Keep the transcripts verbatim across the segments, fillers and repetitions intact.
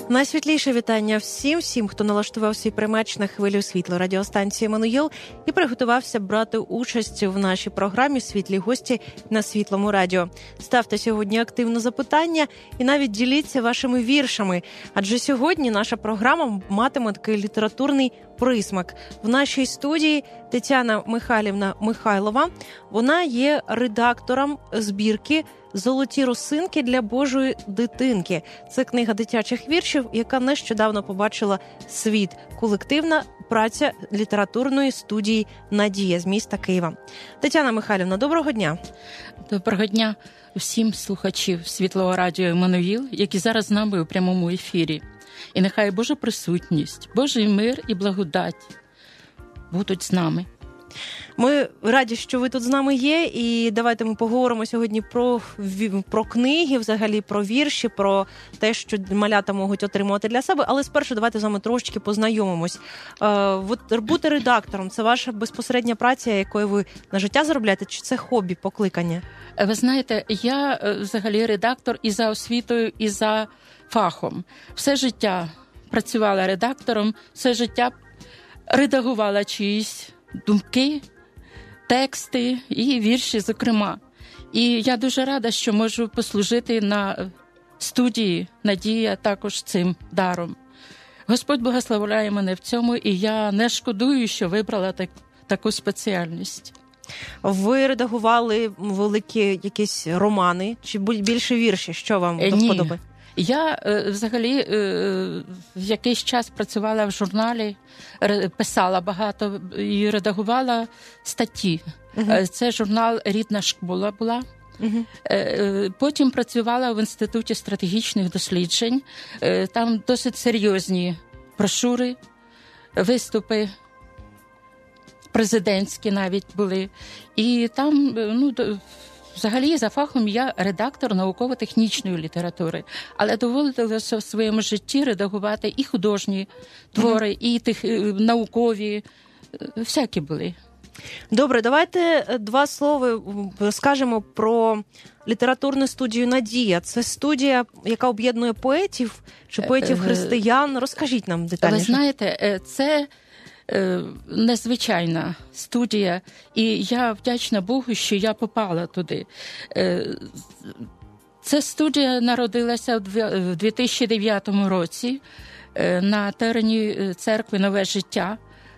Найсвітліше вітання всім, всім, хто налаштував свій приймач на хвилю світло радіостанції «Еммануїл» і приготувався брати участь в нашій програмі «Світлі гості» на Світлому радіо. Ставте сьогодні активно запитання і навіть діліться вашими віршами, адже сьогодні наша програма матиме такий літературний присмак. В нашій студії Тетяна Михайлівна Михайлова. Вона є редактором збірки «Золоті росинки для Божої дитинки». Це книга дитячих віршів, яка нещодавно побачила світ. Колективна праця літературної студії «Надія» з міста Києва. Тетяна Михайлівна, доброго дня. Доброго дня всім слухачів Світлого радіо «Еммануїл», які зараз з нами у прямому ефірі. І нехай Божа присутність, Божий мир і благодать будуть з нами. Ми раді, що ви тут з нами є, і давайте ми поговоримо сьогодні про, про книги, взагалі про вірші, про те, що малята можуть отримувати для себе, але спершу давайте з вами трошечки познайомимось. Е, от бути редактором – це ваша безпосередня праця, якою ви на життя заробляєте, чи це хобі, покликання? Ви знаєте, я взагалі редактор і за освітою, і за фахом. Все життя працювала редактором, все життя редагувала чиїсь думки, тексти і вірші, зокрема. І я дуже рада, що можу послужити на студії «Надія» також цим даром. Господь благословляє мене в цьому, і я не шкодую, що вибрала так, таку спеціальність. Ви редагували великі якісь романи, чи більше вірші? Що вам до вподоби? Я взагалі в якийсь час працювала в журналі, писала багато і редагувала статті. Uh-huh. Це журнал «Рідна школа» була. Uh-huh. Потім працювала в Інституті стратегічних досліджень. Там досить серйозні брошури, виступи, президентські навіть були. І там, ну, взагалі, за фахом я редактор науково-технічної літератури, але доводилося в своєму житті редагувати і художні твори, mm-hmm. і тих, наукові, всякі були. Добре, давайте два слова скажемо про літературну студію «Надія». Це студія, яка об'єднує поетів чи поетів-християн. Розкажіть нам детальніше. Ви знаєте, це незвичайна студія, і я вдячна Богу, що я попала туди. Ця студія народилася в дві тисячі дев'ятому році на терені церкви «Нове життя».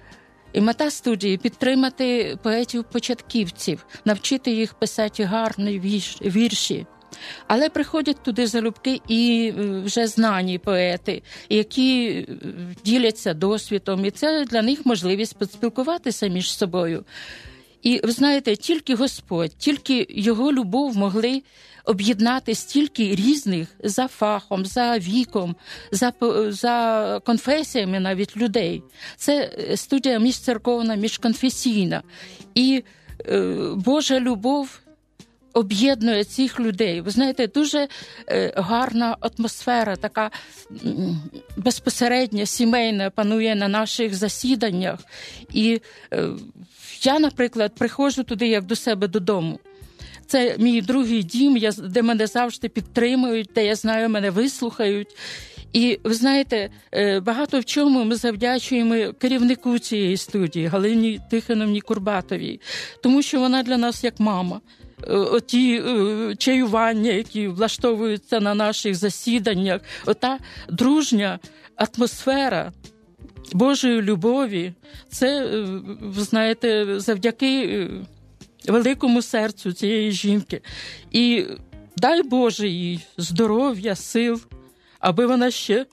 І мета студії – підтримати поетів-початківців, навчити їх писати гарні вірші. Але приходять туди залюбки і вже знані поети, які діляться досвідом, і це для них можливість поспілкуватися між собою. І, ви знаєте, тільки Господь, тільки Його любов могли об'єднати стільки різних за фахом, за віком, за, за конфесіями навіть людей. Це студія міжцерковна, міжконфесійна. І е, Божа любов об'єднує цих людей. Ви знаєте, дуже е, гарна атмосфера, така м, безпосередня, сімейна панує на наших засіданнях. І е, я, наприклад, приходжу туди як до себе додому. Це мій другий дім, я, де мене завжди підтримують, де я знаю, мене вислухають. І, ви знаєте, багато в чому ми завдячуємо керівнику цієї студії, Галині Тихоновні Курбатовій, тому що вона для нас як мама. Оті чаювання, які влаштовуються на наших засіданнях, ота дружня атмосфера Божої любові, це, ви знаєте, завдяки великому серцю цієї жінки. І дай Боже їй здоров'я, сил, аби вона ще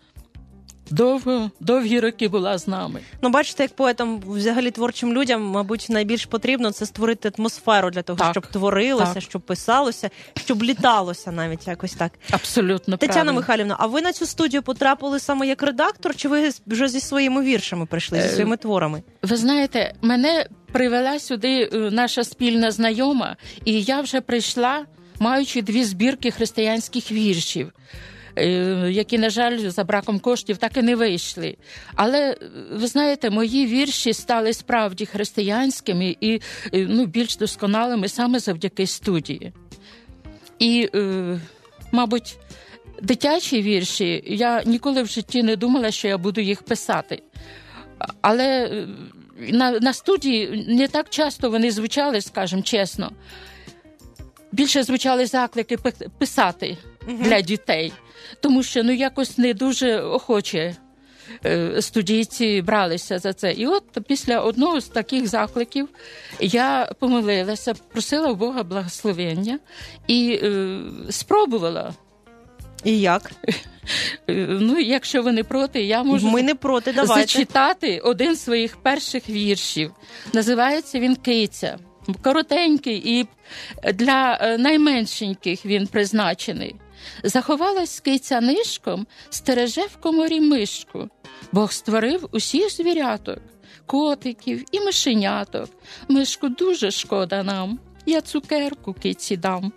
довго, довгі роки була з нами. Ну, бачите, як поетам, взагалі творчим людям, мабуть, найбільш потрібно це створити атмосферу для того, так, щоб творилося, так, щоб писалося, щоб літалося навіть якось так. Абсолютно Тетяна правильно. Михайлівна, а ви на цю студію потрапили саме як редактор, чи ви вже зі своїми віршами прийшли, зі своїми творами? Ви знаєте, мене привела сюди наша спільна знайома, і я вже прийшла, маючи дві збірки християнських віршів, які, на жаль, за браком коштів так і не вийшли. Але, ви знаєте, мої вірші стали справді християнськими і, ну, більш досконалими саме завдяки студії. І, мабуть, дитячі вірші, я ніколи в житті не думала, що я буду їх писати. Але на, на студії не так часто вони звучали, скажімо чесно. Більше звучали заклики писати угу. для дітей. Тому що ну, якось не дуже охоче студійці бралися за це. І от після одного з таких закликів я помолилася, просила у Бога благословення і е, спробувала. І як? Ну, якщо ви не проти, я можу Ми не проти, давайте. зачитати один з своїх перших віршів. Називається він «Киця». Коротенький і для найменшеньких він призначений. Заховалась киця нишком, стереже в коморі мишку. Бог створив усіх звіряток, котиків і мишеняток. Мишку дуже шкода нам, я цукерку киці дам.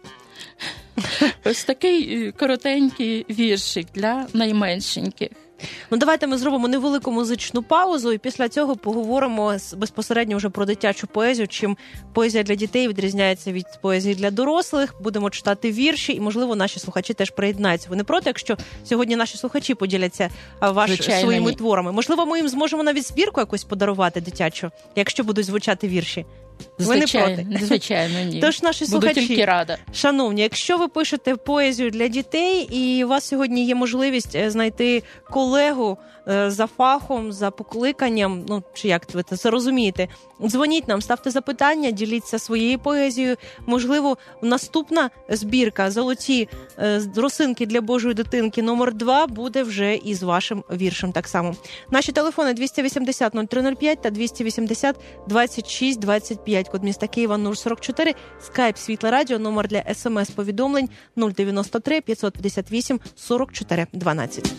Ось такий коротенький віршик для найменшеньких. Ну, давайте ми зробимо невелику музичну паузу і після цього поговоримо безпосередньо вже про дитячу поезію, чим поезія для дітей відрізняється від поезії для дорослих. Будемо читати вірші і, можливо, наші слухачі теж приєднаються. Ви не проти, якщо сьогодні наші слухачі поділяться ваш, Звичайно, своїми ні. творами? Можливо, ми їм зможемо навіть збірку якусь подарувати дитячу, якщо будуть звучати вірші. Ви звичайно, не проти? Звичайно, ні. Тож, наші Буду слухачі, тільки рада. Шановні, якщо ви пишете поезію для дітей і у вас сьогодні є можливість знайти колегу за фахом, за покликанням, ну, чи як ви це розумієте, дзвоніть нам, ставте запитання, діліться своєю поезією. Можливо, наступна збірка «Золоті росинки для Божої дитинки» номер два буде вже із вашим віршем так само. Наші телефони двісті вісімдесят нуль три нуль п'ять та двісті вісімдесят двадцять шість двадцять п'ять, код міста Києва нуль сорок чотири, скайп Світле Радіо, номер для смс-повідомлень нуль дев'яносто три п'ятсот п'ятдесят вісім сорок чотири дванадцять.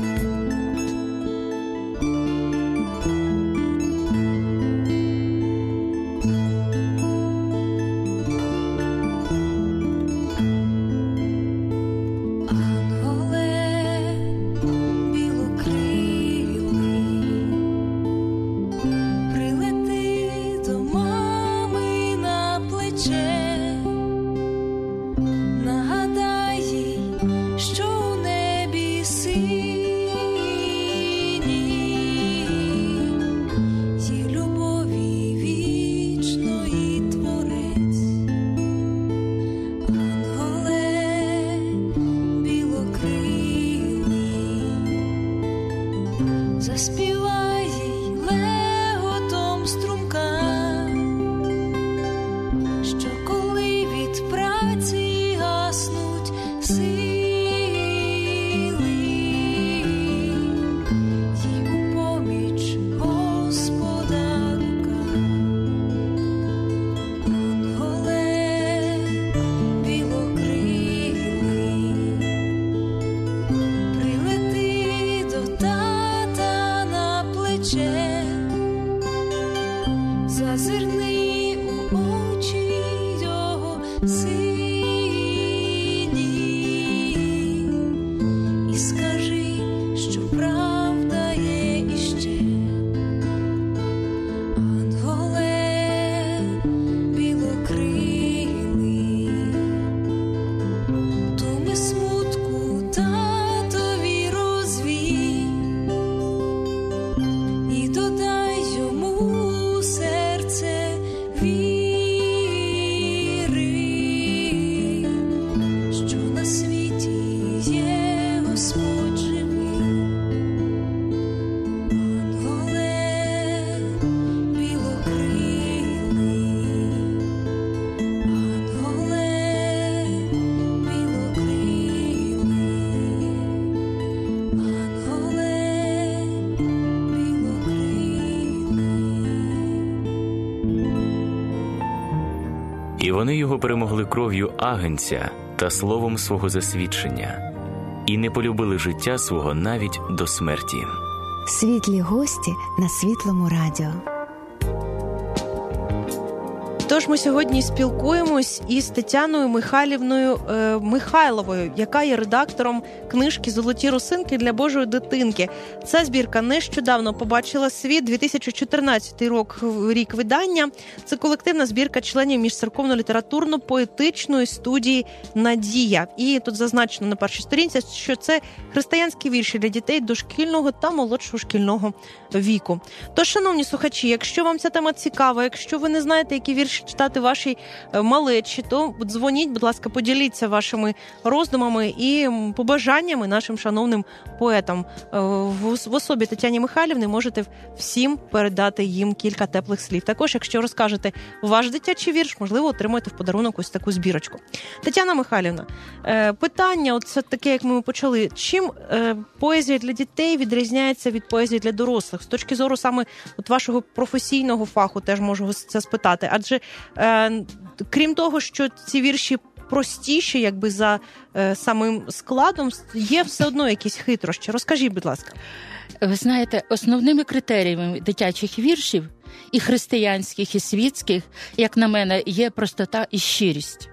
Нагадай їй, що у небі І вони його перемогли кров'ю агнця та словом свого засвідчення, і не полюбили життя свого навіть до смерті. Світлі гості на Світлому радіо. Тож ми сьогодні спілкуємось із Тетяною Михайлівною е, Михайловою, яка є редактором книжки «Золоті росинки для Божої дитинки». Ця збірка нещодавно побачила світ, дві тисячі чотирнадцятий рік, рік видання. Це колективна збірка членів міжцерковно-літературно-поетичної студії «Надія». І тут зазначено на першій сторінці, що це християнські вірші для дітей дошкільного та молодшого шкільного віку. Тож, шановні слухачі, якщо вам ця тема цікава, якщо ви не знаєте, які вірші читати вашій малечі, то дзвоніть, будь ласка, поділіться вашими роздумами і побажаннями нашим шановним поетам. В особі Тетяни Михайлівни можете всім передати їм кілька теплих слів. Також, якщо розкажете ваш дитячий вірш, можливо, отримаєте в подарунок ось таку збірочку. Тетяна Михайлівна, питання, от це таке, як ми почали. Чим поезія для дітей відрізняється від поезії для дорослих? З точки зору саме от вашого професійного фаху теж можу це спитати. Адже е, крім того, що ці вірші простіші, якби за е, самим складом, є все одно якісь хитрощі. Розкажіть, будь ласка. Ви знаєте, основними критеріями дитячих віршів, і християнських, і світських, як на мене, є простота і щирість.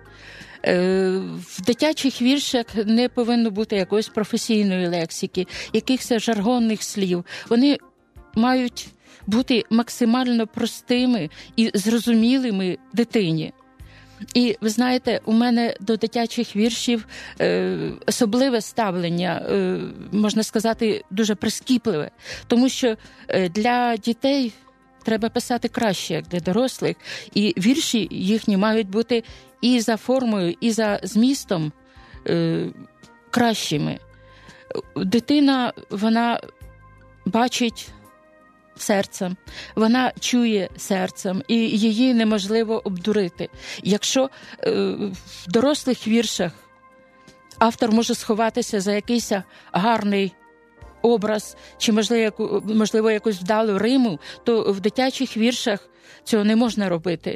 В дитячих віршах не повинно бути якоїсь професійної лексики, якихось жаргонних слів. Вони мають бути максимально простими і зрозумілими дитині. І, ви знаєте, у мене до дитячих віршів е, особливе ставлення, е, можна сказати, дуже прискіпливе. Тому що е, для дітей треба писати краще, як для дорослих. І вірші їхні мають бути і за формою, і за змістом е, кращими. Дитина, вона бачить серцем, вона чує серцем, і її неможливо обдурити. Якщо е, в дорослих віршах автор може сховатися за якийсь гарний образ, чи, можливо, яку, можливо якусь вдалу риму, то в дитячих віршах цього не можна робити.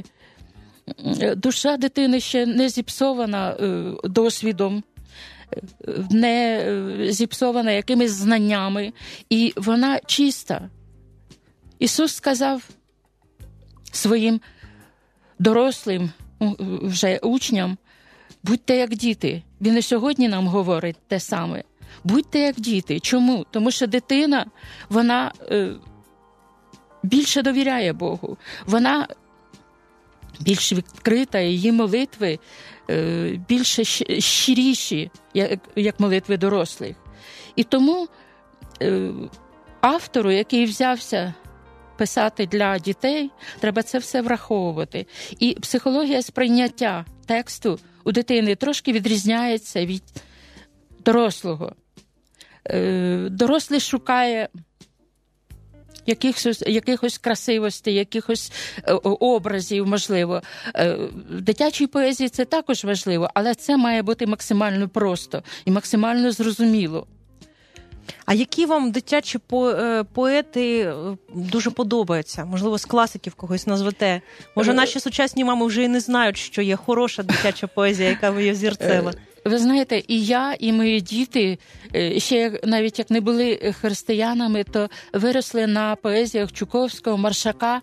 Душа дитини ще не зіпсована е, досвідом, не зіпсована якимись знаннями, і вона чиста. Ісус сказав своїм дорослим вже учням: будьте як діти. Він і сьогодні нам говорить те саме. Будьте як діти. Чому? Тому що дитина, вона е, більше довіряє Богу. Вона більш відкрита, її молитви е, більше щиріші, як, як молитви дорослих. І тому е, автору, який взявся писати для дітей, треба це все враховувати. І психологія сприйняття тексту у дитини трошки відрізняється від дорослого. Дорослий шукає якихось, якихось красивостей, якихось образів, можливо. В дитячій поезії це також важливо, але це має бути максимально просто і максимально зрозуміло. А які вам дитячі поети дуже подобаються? Можливо, з класиків когось назвете? Може, наші сучасні мами вже і не знають, що є хороша дитяча поезія, яка ви є взірцева? Ви знаєте, і я, і мої діти, ще навіть як не були християнами, то виросли на поезіях Чуковського, Маршака.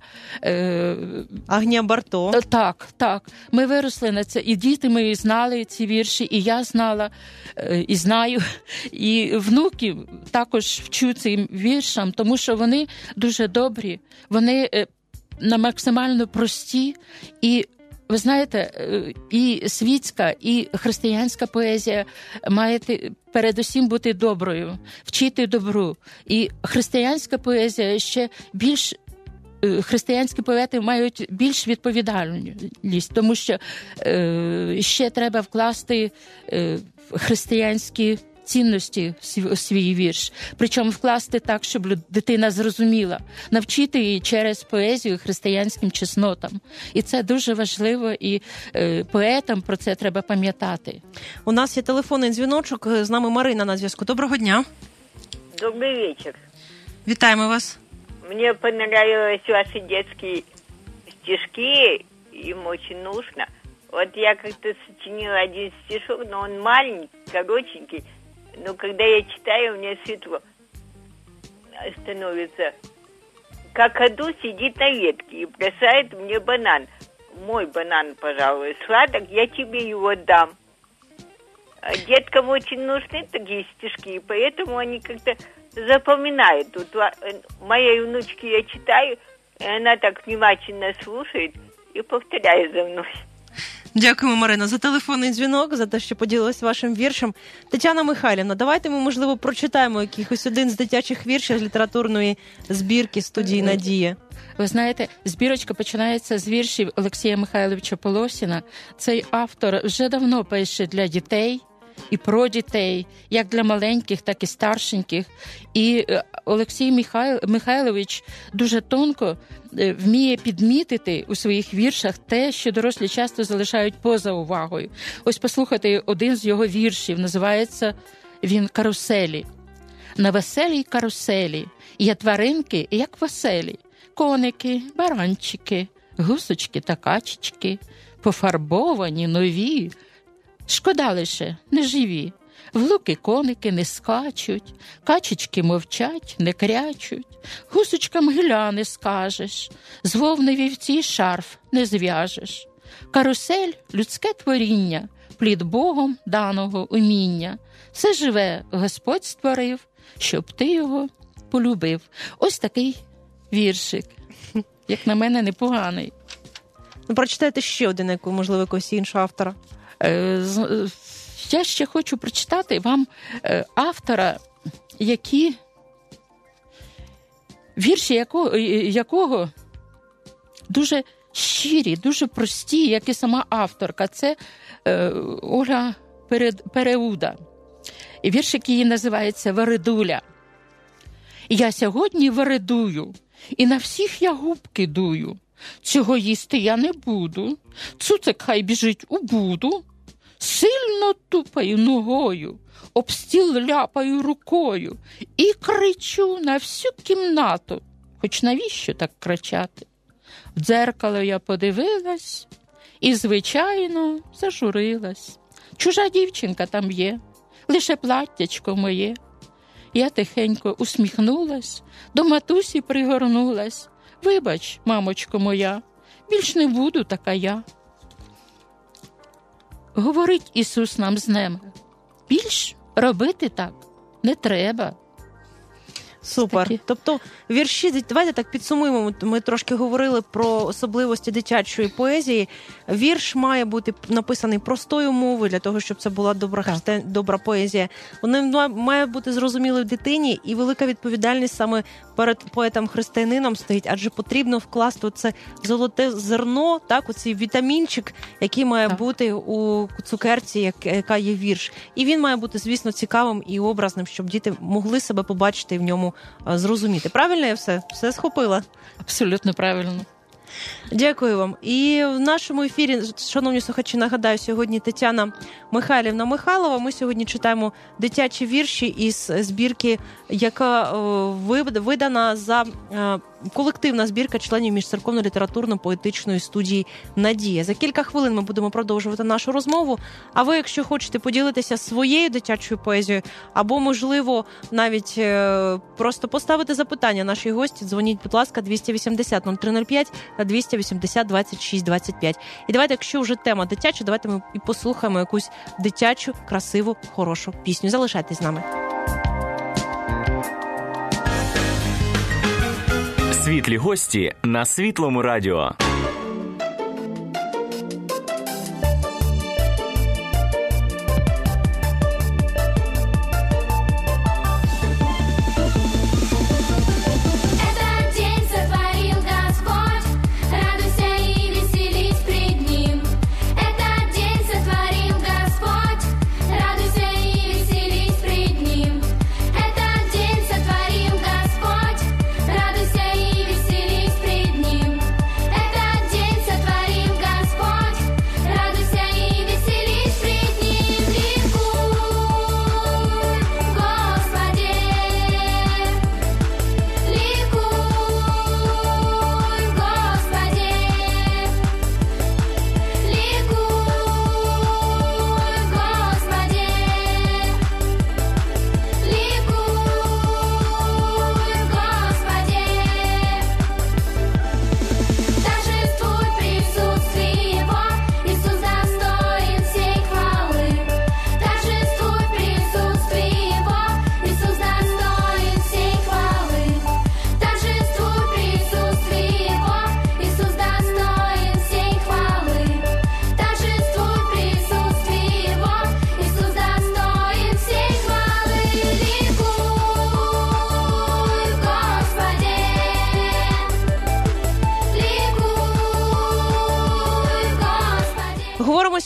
Агнія Барто. Так, так. Ми виросли на це. І діти мої знали ці вірші, і я знала, і знаю. І внуки також вчу цим віршам, тому що вони дуже добрі, вони на максимально прості. І ви знаєте, і світська, і християнська поезія має передусім бути доброю, вчити добру. І християнська поезія ще більш, християнські поети мають більш відповідальність, тому що е, ще треба вкласти е, християнські цінності в свій вірш. Причому вкласти так, щоб дитина зрозуміла. Навчити її через поезію християнським чеснотам. І це дуже важливо, і е, поетам про це треба пам'ятати. У нас є телефонний дзвіночок. З нами Марина на зв'язку. Доброго дня. Добрый вечер. Вітаємо вас. Мне понравились ваши детские стишки. Им очень нужно. Вот я как-то сочинила один стишок, но он маленький, коротенький. Но когда я читаю, у меня светло становится. Как аду сидит на ветке и бросает мне банан. мой банан, пожалуй, сладок, я тебе его дам. Деткам очень нужны такие стишки, и поэтому они как-то запоминают. Тут моей внучке я читаю, и она так внимательно слушает и повторяет за мной. Дякуємо, Марина, за телефонний дзвінок, за те, що поділилась вашим віршем. Тетяна Михайлівна, давайте ми, можливо, прочитаємо якихось один з дитячих віршів з літературної збірки студії «Надія». Ви знаєте, збірочка починається з віршів Олексія Михайловича Полосіна. Цей автор вже давно пише для дітей і про дітей, як для маленьких, так і старшеньких. І Олексій Михайл... Михайлович дуже тонко вміє підмітити у своїх віршах те, що дорослі часто залишають поза увагою. Ось послухайте один з його віршів, називається він «Каруселі». На веселій каруселі є тваринки, як веселі. Коники, баранчики, гусочки та качечки, пофарбовані, нові. Шкода лише, не живі. В луки коники не скачуть, качечки мовчать, не крячуть. Гусочкам гиля не скажеш, з вовни вівці шарф не зв'яжеш. Карусель – людське творіння, плід Богом даного уміння. Все живе Господь створив, щоб ти його полюбив. Ось такий віршик, як на мене, непоганий. Ну, прочитайте ще один, яку, можливо, якогось іншого автора. Я ще хочу прочитати вам автора, які, вірші якого, якого дуже щирі, дуже прості, як і сама авторка. Це Ольга Переуда. І віршик її називається «Вередуля». «Я сьогодні вередую, і на всіх я губки дую. Цього їсти я не буду, цуцик хай біжить у буду. Сильно тупаю ногою, об стіл ляпаю рукою і кричу на всю кімнату. Хоч навіщо так кричати? В дзеркало я подивилась і, звичайно, зажурилась. Чужа дівчинка там є, лише платтячко моє. Я тихенько усміхнулась, до матусі пригорнулась. Вибач, мамочко моя, більш не буду така я. Говорить Ісус нам з ними, більш робити так не треба. Супер. Такі. Тобто вірші, давайте так підсумуємо, ми трошки говорили про особливості дитячої поезії. Вірш має бути написаний простою мовою, для того, щоб це була добра, христи... добра поезія. Він має бути зрозумілий дитині, і велика відповідальність саме перед поетом-християнином стоїть, адже потрібно вкласти оце золоте зерно, так, оцей вітамінчик, який має так. бути у цукерці, яка є вірш. І він має бути, звісно, цікавим і образним, щоб діти могли себе побачити і в ньому зрозуміти. Правильно я все? Все схопила? Абсолютно правильно. Дякую вам. І в нашому ефірі, шановні слухачі, нагадаю, сьогодні Тетяна Михайлівна Михайлова. Ми сьогодні читаємо дитячі вірші із збірки, яка видана за колективна збірка членів міжцерковно-літературно-поетичної студії «Надія». За кілька хвилин ми будемо продовжувати нашу розмову. А ви, якщо хочете поділитися своєю дитячою поезією, або, можливо, навіть просто поставити запитання нашій гості, дзвоніть, будь ласка, двісті вісімдесят нуль три нуль п'ять та двісті вісімдесят двадцять шість двадцять п'ять. І давайте, якщо вже тема дитяча, давайте ми і послухаємо якусь дитячу, красиву, хорошу пісню. Залишайтесь з нами. Світлі гості на Світлому радіо. Это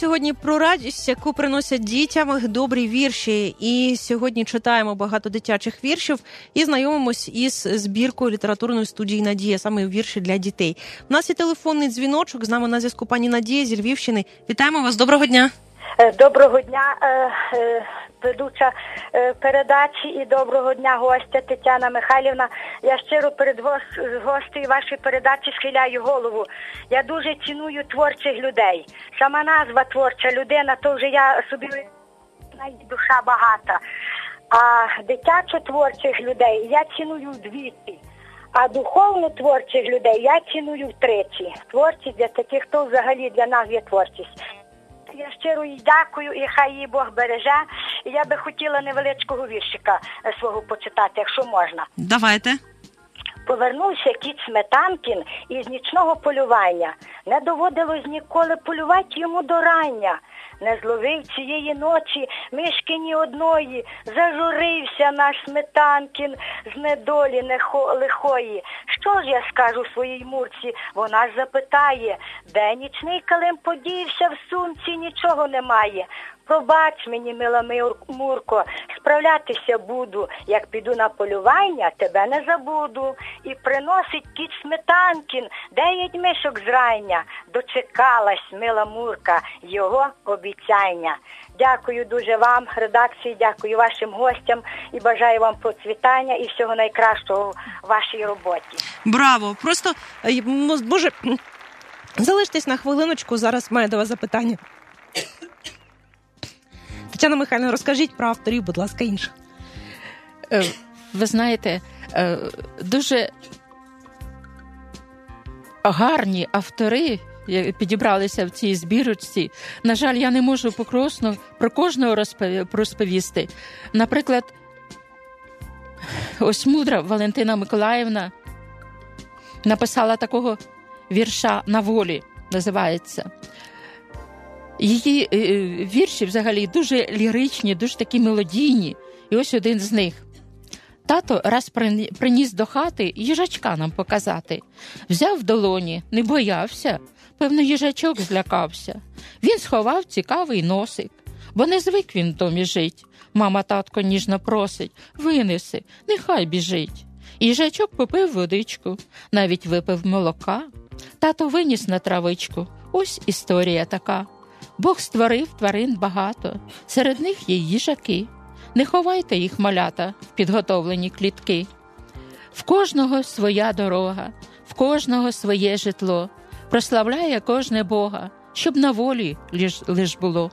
сьогодні про радість, яку приносять дітям добрі вірші. І сьогодні читаємо багато дитячих віршів і знайомимось із збіркою літературної студії «Надія», саме вірші для дітей. У нас є телефонний дзвіночок, з нами на зв'язку пані Надія зі Львівщини. Вітаємо вас, доброго дня. Доброго дня, ведуча передачі, і доброго дня гостя Тетяна Михайлівна. Я щиро перед гостею вашої передачі схиляю голову. Я дуже ціную творчих людей. Сама назва творча людина, то вже я собі душа багата. А дитячо-творчих людей я ціную вдвічі. А духовно-творчих людей я ціную втричі. Творчість для таких, хто взагалі для нас є творчість. Я щиро їй дякую, і хай її Бог береже. І я би хотіла невеличкого віршика свого почитати, якщо можна. Давайте. Повернувся кіт Сметанкін із нічного полювання. Не доводилось ніколи полювати йому до рання. Не зловив цієї ночі мишки ні одної. Зажурився наш Сметанкін з недолі лихої. Що ж я скажу своїй мурці? Вона ж запитає, де нічний килим подівся, в сумці нічого немає. Пробач мені, мила Мурко, справлятися буду. Як піду на полювання, тебе не забуду. І приносить кіт Сметанкін дев'ять мишок зрання. Дочекалась, мила Мурка, його обіцяння. Дякую дуже вам, редакції, дякую вашим гостям і бажаю вам процвітання і всього найкращого в вашій роботі. Браво! Просто, Боже, залиштесь на хвилиночку, зараз маю до вас запитання. Тетяна Михайлівна, розкажіть про авторів, будь ласка, інших. Ви знаєте, дуже гарні автори підібралися в цій збірочці. На жаль, я не можу покросно про кожного розповісти. Наприклад, ось мудра Валентина Миколаївна написала такого вірша «На волі», називається. Її вірші взагалі дуже ліричні, дуже такі мелодійні. І ось один з них. Тато раз приніс до хати їжачка нам показати. Взяв в долоні, не боявся, певно, їжачок злякався. Він сховав цікавий носик, бо не звик він в домі жить. Мама татко ніжно просить, винеси, нехай біжить. Їжачок попив водичку, навіть випив молока. Тато виніс на травичку, ось історія така. Бог створив тварин багато, серед них є їжаки. Не ховайте їх, малята, в підготовлені клітки. В кожного своя дорога, в кожного своє житло. Прославляє кожне Бога, щоб на волі лиш, лиш було.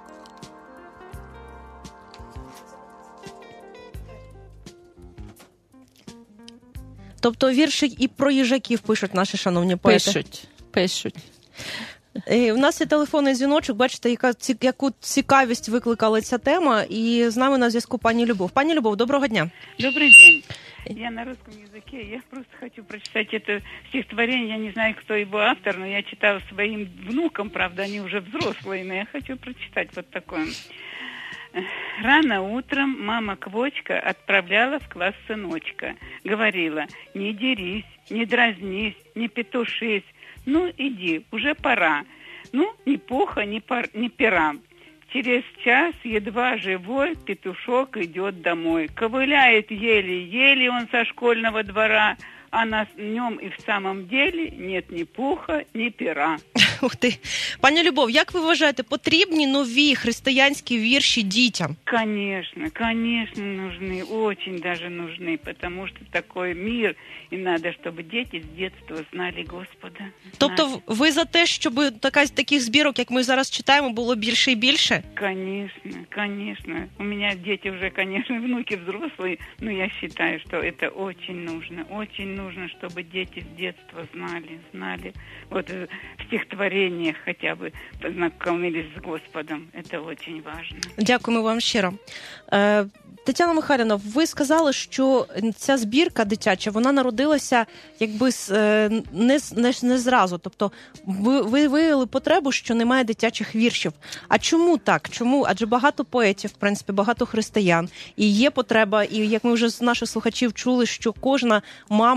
Тобто вірші і про їжаків пишуть наші шановні поети? Пишуть, пишуть. У нас є телефонний дзвіночок, бачите, яка, яку цікавість викликала ця тема, і з нами на зв'язку пані Любов. Пані Любов, доброго дня. Добрый день. Я на русском языке, я просто хочу прочитать это стихотворение, я не знаю, кто его автор, но я читала своим внукам, правда, они уже взрослые, но я хочу прочитать вот такое. Рано утром мама-квочка отправляла в класс сыночка. Говорила, не дерись, не дразнись, не петушись. Ну, иди, уже пора. Ну, ни пуха, ни, пар, ни пера. Через час едва живой петушок идет домой. Ковыляет еле-еле он со школьного двора, а на нем и в самом деле нет ни пуха, ни пера. Ух ти. Пані Любов, як ви вважаєте, потрібні нові християнські вірші дітям? Конечно, конечно нужны, очень даже нужны, потому что такой мир, и надо, чтобы дети с детства знали Господа. Тобто ви за те, щоб така, таких збірок, як ми зараз читаємо, було більше і більше? Конечно, конечно. У меня дети уже, конечно, внуки взрослые, но я считаю, что это очень нужно, очень нужно, чтобы дети с детства знали, знали. Вот в стихотворениях хотя бы познакомились с Господом. Это очень важно. Дякуємо вам щиро. Тетяна Михайлівна, ви сказали, що ця збірка дитяча, вона народилася якби не, не, не зразу. Тобто ви, ви виявили потребу, що немає дитячих віршів. А чому так? Чому? Адже багато поетів, в принципі, багато християн. І є потреба, і як ми вже з наших слухачів чули, що кожна мама,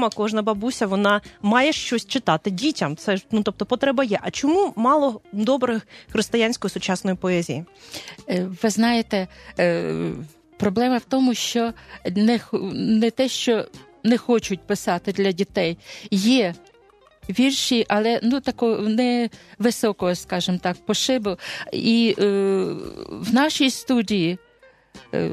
мама, кожна бабуся, вона має щось читати дітям. Це ж, ну, тобто, потреба є. А чому мало добрих християнської сучасної поезії? Ви знаєте, проблема в тому, що не, не те, що не хочуть писати для дітей. Є вірші, але ну такого не високого, скажімо так, пошибу. І е, в нашій студії е,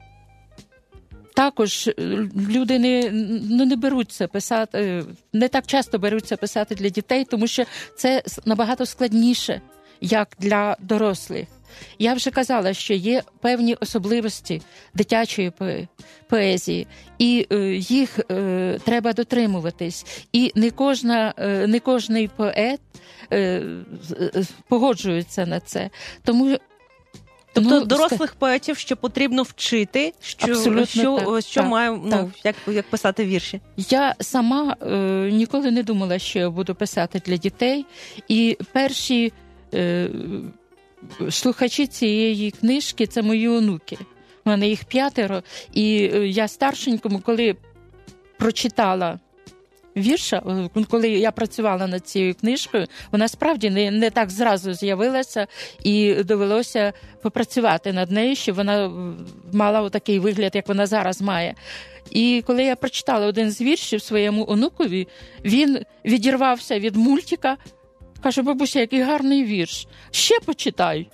також люди не, ну, не беруться писати, не так часто беруться писати для дітей, тому що це набагато складніше, як для дорослих. Я вже казала, що є певні особливості дитячої поезії, і е, їх е, треба дотримуватись. І не, кожна, е, не кожний поет е, погоджується на це. Тому Тобто ну, дорослих ска... поетів ще потрібно вчити, що, що, так, що так, має, ну, так. як, як писати вірші. Я сама е, ніколи не думала, що я буду писати для дітей. І перші е, слухачі цієї книжки – це мої онуки. У мене їх п'ятеро. І я старшенькому, коли прочитала вірша, коли я працювала над цією книжкою, вона справді не, не так зразу з'явилася, і довелося попрацювати над нею, щоб вона мала такий вигляд, як вона зараз має. І коли я прочитала один з віршів своєму онукові, він відірвався від мультика, каже: бабуся, який гарний вірш, ще почитай.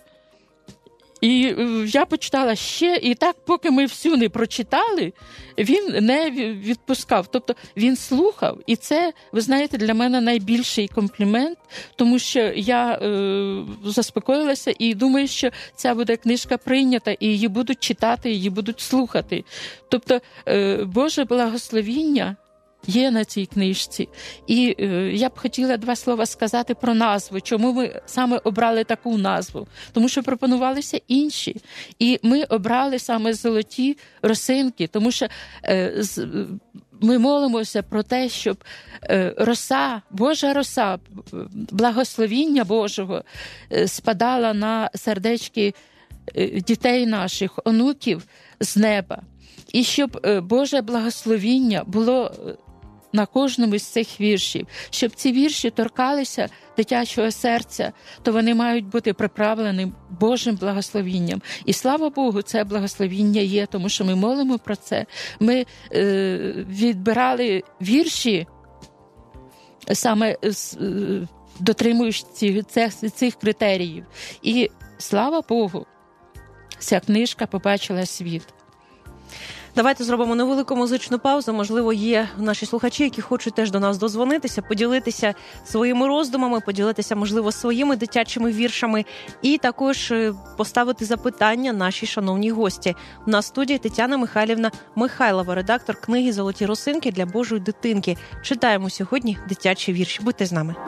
І я почитала ще, і так, поки ми всю не прочитали, він не відпускав. Тобто він слухав, і це, ви знаєте, для мене найбільший комплімент, тому що я е, заспокоїлася і думаю, що ця буде книжка прийнята, і її будуть читати, її будуть слухати. Тобто е, Боже благословіння є на цій книжці. І е, я б хотіла два слова сказати про назву. Чому ми саме обрали таку назву? Тому що пропонувалися інші. І ми обрали саме золоті росинки, тому що е, з, ми молимося про те, щоб е, роса, Божа роса, благословіння Божого е, спадала на сердечки е, дітей наших, онуків з неба. І щоб е, Боже благословіння було на кожному з цих віршів. Щоб ці вірші торкалися дитячого серця, то вони мають бути приправлені Божим благословінням. І слава Богу, це благословіння є, тому що ми молимо про це. Ми е, відбирали вірші, саме е, дотримуючись цих, цих критеріїв. І слава Богу, ця книжка побачила світ. Давайте зробимо невелику музичну паузу. Можливо, є наші слухачі, які хочуть теж до нас дозвонитися, поділитися своїми роздумами, поділитися, можливо, своїми дитячими віршами і також поставити запитання нашій шановній гості. У нас в студії Тетяна Михайлівна Михайлова, редактор книги «Золоті росинки для Божої дитинки». Читаємо сьогодні дитячі вірші. Будьте з нами.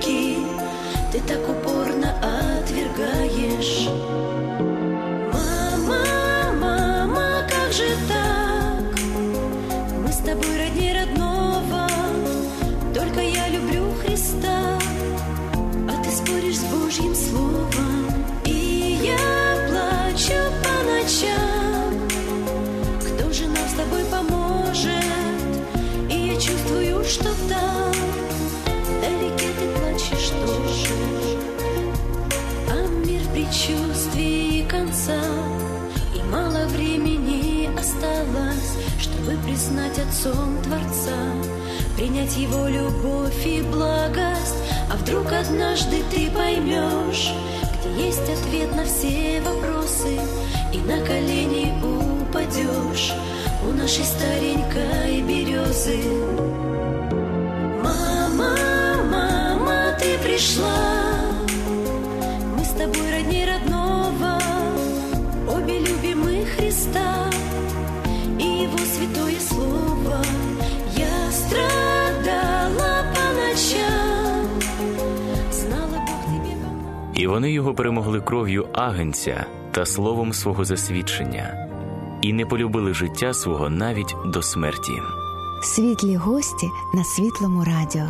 Ты так упорно отвергаешь. Мама, предчувствии конца, и мало времени осталось, чтобы признать Отцом Творца, принять Его любовь и благость. А вдруг однажды ты поймешь, где есть ответ на все вопросы, и на колени упадешь у нашей старенькой березы. Мама, мама, ты пришла, мы с тобой родни родного, обе любим мы Христа и Его святое слово. Я страдала по ночам, знала Бог тебе помог. І вони його перемогли кров'ю агнця та словом свого засвідчення, і не полюбили життя свого навіть до смерті. Світлі гості на Світлому радіо.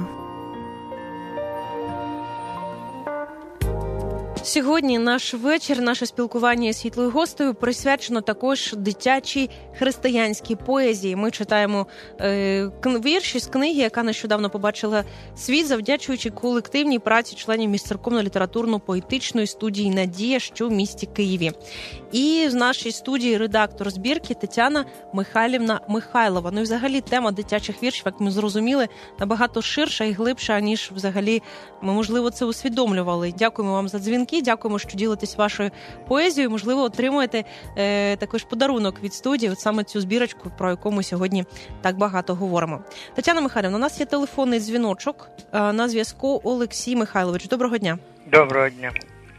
Сьогодні наш вечір, наше спілкування з світлою гостею присвячено також дитячій християнській поезії. Ми читаємо е, вірші з книги, яка нещодавно побачила світ, завдячуючи колективній праці членів міжцерковно-літературно-поетичної студії «Надія», що в місті Києві. І в нашій студії редактор збірки Тетяна Михайлівна Михайлова. Ну і взагалі тема дитячих віршів, як ми зрозуміли, набагато ширша і глибша, ніж взагалі ми, можливо, це усвідомлювали. Дякуємо вам за дзвінки, дякуємо, що ділитесь вашою поезією. Можливо, отримуєте е, також подарунок від студії, от саме цю збірочку, про яку ми сьогодні так багато говоримо. Тетяна Михайлівна, у нас є телефонний дзвіночок. Е, на зв'язку Олексій Михайлович. Доброго дня. Доброго дня.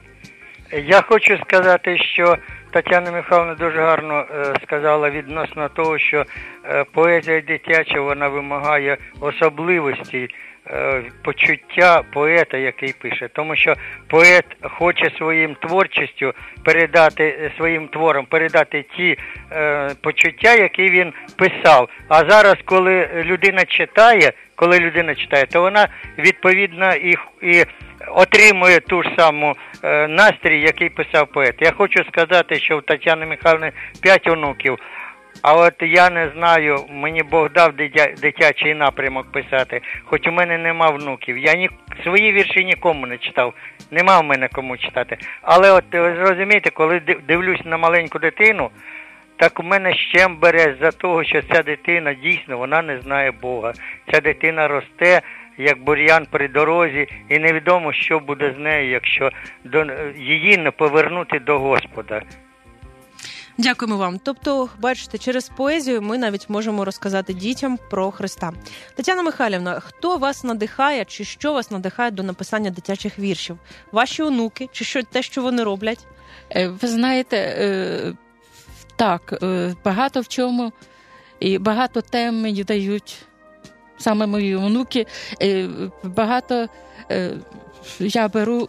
Я хочу сказати, що Тетяна Михайловна дуже гарно е, сказала відносно того, що е, поезія дитяча, вона вимагає особливості, е, почуття поета, який пише. Тому що поет хоче своїм творчістю передати, своїм твором передати ті е, почуття, які він писав. А зараз, коли людина читає, коли людина читає, то вона відповідно і, і отримує ту ж саму е, настрій, який писав поет. Я хочу сказати, що у Тетяни Михайлівни п'ять онуків, а от я не знаю, мені Бог дав дитя, дитячий напрямок писати, хоч у мене нема внуків. Я ні, свої вірші нікому не читав, нема в мене кому читати. Але от ви зрозумієте, коли дивлюсь на маленьку дитину, так у мене щем бере за того, що ця дитина дійсно, вона не знає Бога. Ця дитина росте, як бур'ян при дорозі, і невідомо, що буде з нею, якщо до, її не повернути до Господа. Дякуємо вам. Тобто, бачите, через поезію ми навіть можемо розказати дітям про Христа. Тетяна Михайлівна, хто вас надихає, чи що вас надихає до написання дитячих віршів? Ваші онуки, чи що, те, що вони роблять? Ви знаєте, так, багато в чому і багато тем мені дають саме мої онуки. Багато я беру,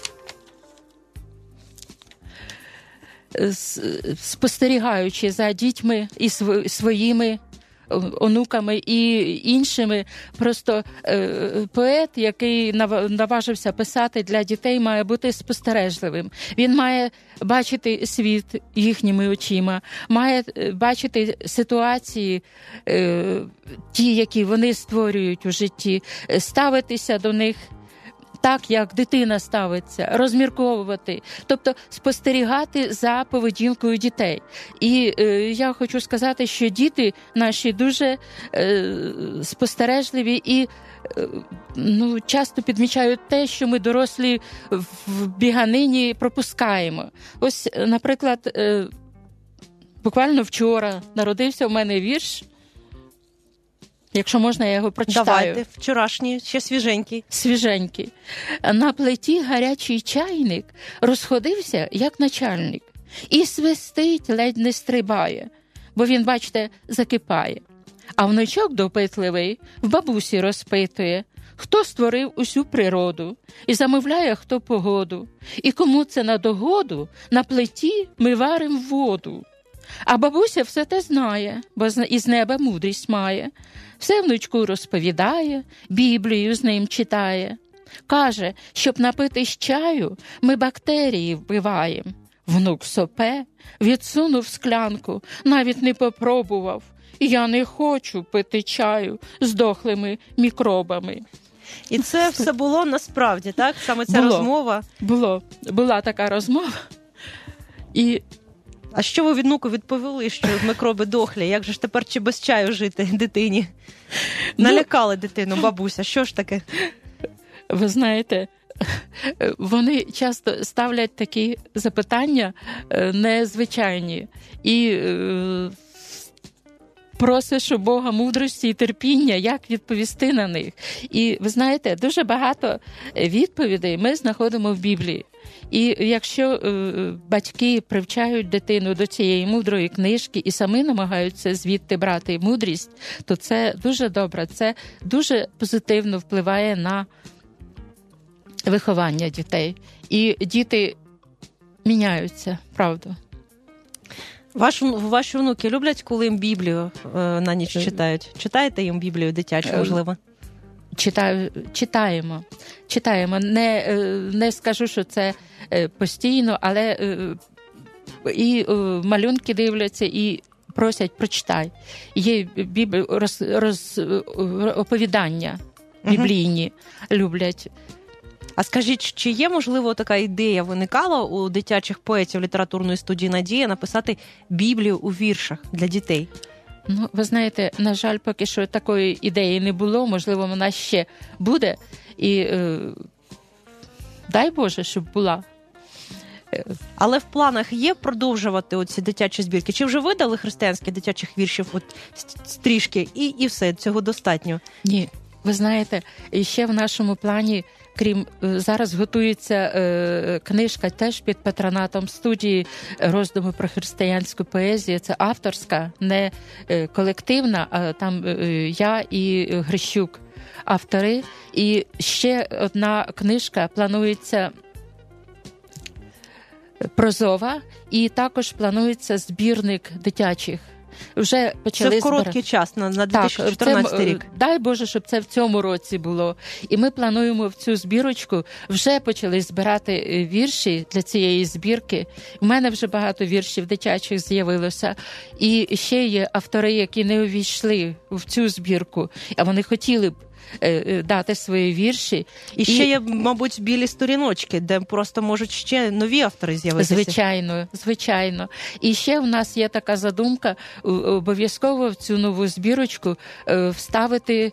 спостерігаючи за дітьми і своїми онуками і іншими. Просто е, поет, який наважився писати для дітей, має бути спостережливим. Він має бачити світ їхніми очима, має бачити ситуації, е, ті, які вони створюють у житті, ставитися до них так, як дитина ставиться, розмірковувати, тобто спостерігати за поведінкою дітей. І е, я хочу сказати, що діти наші дуже е, спостережливі і е, ну, часто підмічають те, що ми дорослі в біганині пропускаємо. Ось, наприклад, е, буквально вчора народився в мене вірш. Якщо можна, я його прочитаю. Давайте, вчорашній, ще свіженький. Свіженький. На плиті гарячий чайник розходився, як начальник. І свистить, ледь не стрибає, бо він, бачите, закипає. А внучок допитливий в бабусі розпитує, хто створив усю природу, і замовляє, хто погоду. І кому це на догоду, на плиті ми варим воду. А бабуся все те знає, бо із неба мудрість має. Все внучку розповідає, Біблію з ним читає. Каже, щоб напитись чаю, ми бактерії вбиваємо. Внук сопе, відсунув склянку, навіть не попробував. Я не хочу пити чаю з дохлими мікробами. І це все було насправді, так? Саме ця було, розмова? Було. Була така розмова. І... А що ви внуку відповіли, що микроби дохлі? Як же ж тепер чи без чаю жити дитині? Налякали дитину, бабуся. Що ж таке? Ви знаєте, вони часто ставлять такі запитання незвичайні. І е, просиш у Бога мудрості і терпіння, як відповісти на них. І ви знаєте, дуже багато відповідей ми знаходимо в Біблії. І якщо е, батьки привчають дитину до цієї мудрої книжки і самі намагаються звідти брати мудрість, то це дуже добре, це дуже позитивно впливає на виховання дітей. І діти міняються, правда. Ваш, ваші внуки люблять, коли їм Біблію е, на ніч читають? Читаєте їм Біблію дитячу, можливо? Читаю, читаємо. Читаємо. Не, не скажу, що це постійно, але і малюнки дивляться, і просять прочитай. Є біб... роз... Роз... оповідання біблійні угу. люблять. А скажіть, чи є, можливо, така ідея виникала у дитячих поетів літературної студії «Надія» написати Біблію у віршах для дітей? Ну, ви знаєте, на жаль, поки що такої ідеї не було, можливо, вона ще буде. І е, дай Боже, щоб була. Але в планах є продовжувати оці дитячі збірки? Чи вже видали християнських дитячих віршів от стрішки і, і все, цього достатньо? Ні. Ви знаєте, ще в нашому плані, крім, зараз готується е, книжка теж під патронатом студії «Роздуми про християнську поезію». Це авторська, не е, колективна, а там е, я і Грищук автори. І ще одна книжка планується прозова, і також планується збірник дитячих. Вже почали це в короткий збирати. час, на, на дві тисячі чотирнадцятий рік. Дай Боже, щоб це в цьому році було. І ми плануємо в цю збірочку, вже почали збирати вірші для цієї збірки. У мене вже багато віршів дитячих з'явилося. І ще є автори, які не увійшли в цю збірку, а вони хотіли б дати свої вірші. І, і ще є, мабуть, білі сторіночки, де просто можуть ще нові автори з'явитися. Звичайно, звичайно. І ще в нас є така задумка, обов'язково в цю нову збірочку вставити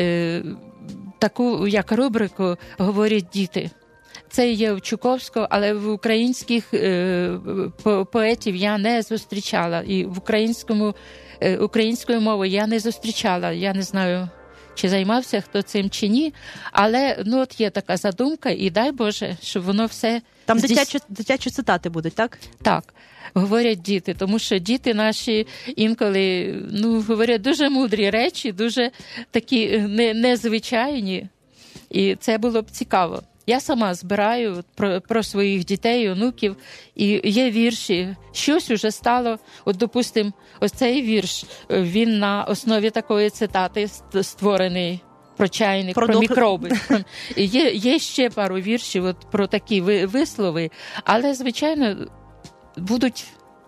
таку, як рубрику «Говорять діти». Це є в Чуковського, але в українських е, поетів я не зустрічала. І в українському, е, українською мовою я не зустрічала. Я не знаю, чи займався хто цим, чи ні. Але ну, от є така задумка, і дай Боже, щоб воно все... Там здійс... дитячі, дитячі цитати будуть, так? Так, говорять діти, тому що діти наші інколи ну, говорять дуже мудрі речі, дуже такі не, незвичайні. І це було б цікаво. Я сама збираю про, про своїх дітей, онуків, і є вірші. Щось уже стало, от, допустим, ось цей вірш, він на основі такої цитати створений про чайник, про, про мікроби. Є, є ще пару віршів от, про такі вислови, але, звичайно, будуть,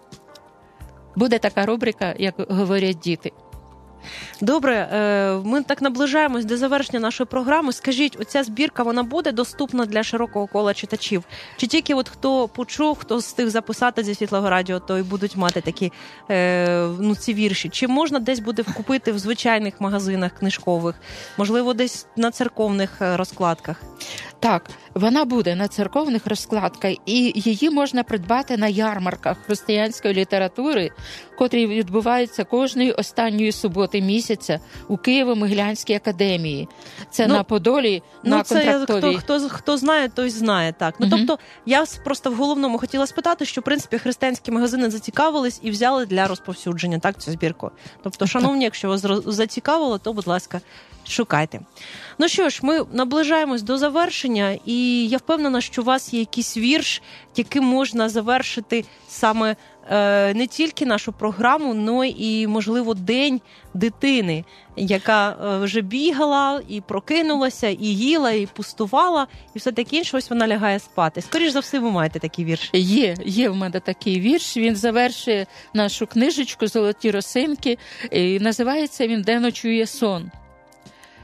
буде така рубрика, як говорять діти. Добре, ми так наближаємось до завершення нашої програми. Скажіть, оця збірка, вона буде доступна для широкого кола читачів? Чи тільки от хто почув, хто встиг записати зі Світлого радіо, то й будуть мати такі, ну, ці вірші? Чи можна десь буде купити в звичайних магазинах книжкових? Можливо, десь на церковних розкладках? Так, вона буде на церковних розкладках, і її можна придбати на ярмарках християнської літератури, котрі відбуваються кожної останньої суботи місяця у Києво-Могилянській академії. Це ну, на Подолі, ну, на Контрактовій. Хто, хто, хто знає, той знає, так. Ну, угу. Тобто, я просто в головному хотіла спитати, що, в принципі, християнські магазини зацікавились і взяли для розповсюдження, так, цю збірку. Тобто, шановні, якщо вас зацікавило, то, будь ласка, шукайте. Ну що ж, ми наближаємось до завершення, і я впевнена, що у вас є якийсь вірш, яким можна завершити саме е, не тільки нашу програму, але і, можливо, День дитини, яка е, вже бігала і прокинулася, і їла, і пустувала, і все таке інше, ось вона лягає спати. Скоріш за все, ви маєте такий вірш. Є, є в мене такий вірш, він завершує нашу книжечку «Золоті росинки», і називається він «Де ночує сон».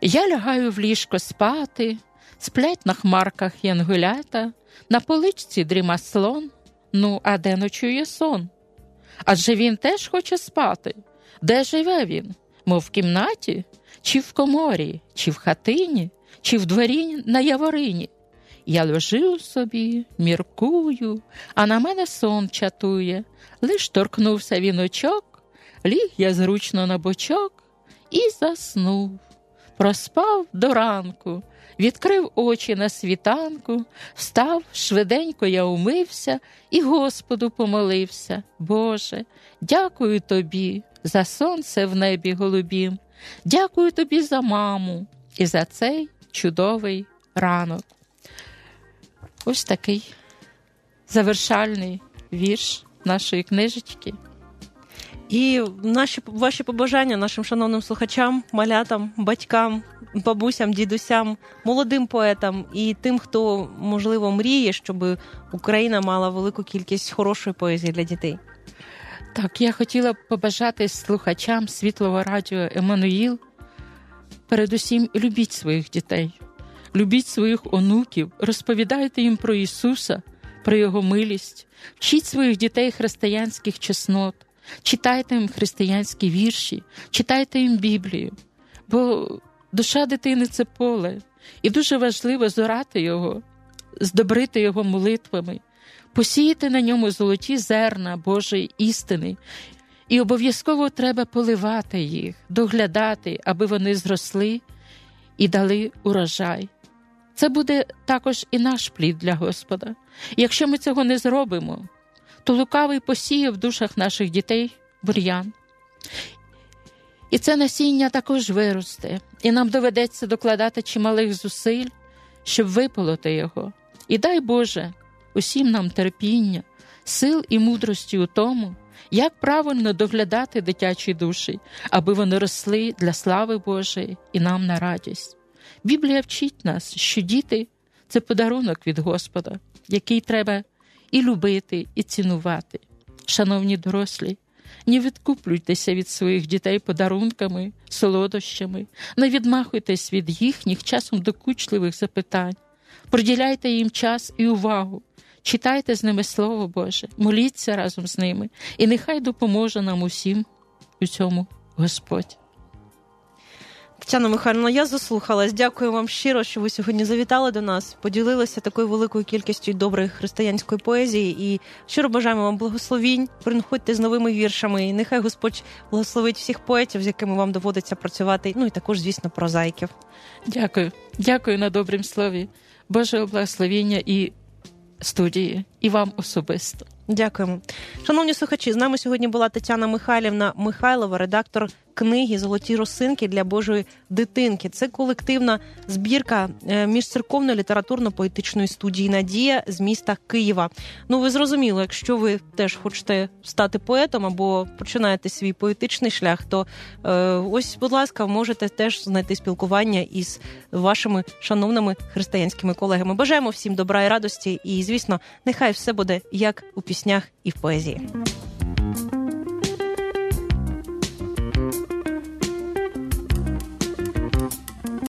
Я лягаю в ліжко спати, сплять на хмарках янголята, на поличці дріма слон, ну, а де ночує сон? Адже він теж хоче спати. Де живе він? Мов в кімнаті? Чи в коморі? Чи в хатині? Чи в дворі на яворині? Я лежу собі, міркую, а на мене сон чатує. Лиш торкнувся віночок, ліг я зручно на бочок і заснув. Проспав до ранку, відкрив очі на світанку, встав, швиденько я умився і Господу помолився. Боже, дякую Тобі за сонце в небі голубім, дякую Тобі за маму і за цей чудовий ранок. Ось такий завершальний вірш нашої книжечки. І наші, ваші побажання нашим шановним слухачам, малятам, батькам, бабусям, дідусям, молодим поетам і тим, хто, можливо, мріє, щоб Україна мала велику кількість хорошої поезії для дітей. Так, я хотіла б побажати слухачам Світлого радіо «Еммануїл», передусім, любіть своїх дітей, любіть своїх онуків, розповідайте їм про Ісуса, про Його милість, вчіть своїх дітей християнських чеснот, читайте їм християнські вірші, читайте їм Біблію, бо душа дитини – це поле, і дуже важливо зорати його, здобрити його молитвами, посіяти на ньому золоті зерна Божої істини, і обов'язково треба поливати їх, доглядати, аби вони зросли і дали урожай. Це буде також і наш плід для Господа. Якщо ми цього не зробимо, то лукавий посіє в душах наших дітей бур'ян. І це насіння також виросте, і нам доведеться докладати чималих зусиль, щоб виполоти його. І дай Боже усім нам терпіння, сил і мудрості у тому, як правильно доглядати дитячі душі, аби вони росли для слави Божої і нам на радість. Біблія вчить нас, що діти – це подарунок від Господа, який треба і любити, і цінувати. Шановні дорослі, не відкуплюйтеся від своїх дітей подарунками, солодощами, не відмахуйтесь від їхніх часом докучливих запитань. Приділяйте їм час і увагу, читайте з ними Слово Боже, моліться разом з ними, і нехай допоможе нам усім у цьому Господь. Тетяно Михайлівно, я заслухалась. Дякую вам щиро, що ви сьогодні завітали до нас, поділилися такою великою кількістю доброї християнської поезії. І щиро бажаємо вам благословінь, приходьте з новими віршами. І нехай Господь благословить всіх поетів, з якими вам доводиться працювати. Ну і також, звісно, прозаїків. Дякую. Дякую на добрім слові. Божого благословення і студії, і вам особисто. Дякуємо. Шановні слухачі, з нами сьогодні була Тетяна Михайлівна Михайлова, редактор книги «Золоті росинки для Божої дитинки». Це колективна збірка міжцерковної літературно-поетичної студії «Надія» з міста Києва. Ну, ви зрозуміли, якщо ви теж хочете стати поетом або починаєте свій поетичний шлях, то е, ось, будь ласка, можете теж знайти спілкування із вашими шановними християнськими колегами. Бажаємо всім добра і радості і, звісно, нехай все буде як у піснях і в поезії.